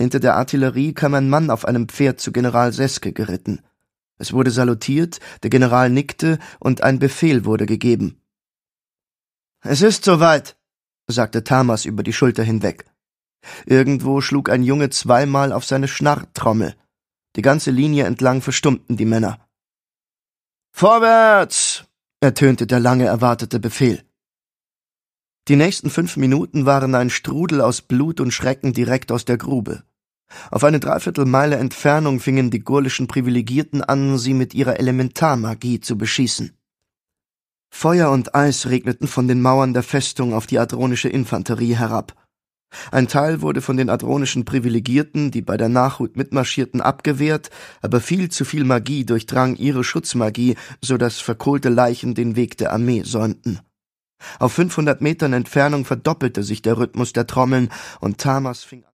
Hinter der Artillerie kam ein Mann auf einem Pferd zu General Seske geritten. Es wurde salutiert, der General nickte und ein Befehl wurde gegeben. »Es ist soweit«, sagte Tamas über die Schulter hinweg. Irgendwo schlug ein Junge zweimal auf seine Schnarrtrommel. Die ganze Linie entlang verstummten die Männer. »Vorwärts«, ertönte der lange erwartete Befehl. Die nächsten 5 Minuten waren ein Strudel aus Blut und Schrecken direkt aus der Grube. Auf eine Dreiviertelmeile Entfernung fingen die gurlischen Privilegierten an, sie mit ihrer Elementarmagie zu beschießen. Feuer und Eis regneten von den Mauern der Festung auf die adronische Infanterie herab. Ein Teil wurde von den adronischen Privilegierten, die bei der Nachhut mitmarschierten, abgewehrt, aber viel zu viel Magie durchdrang ihre Schutzmagie, so dass verkohlte Leichen den Weg der Armee säumten. Auf 500 Metern Entfernung verdoppelte sich der Rhythmus der Trommeln und Tamas fing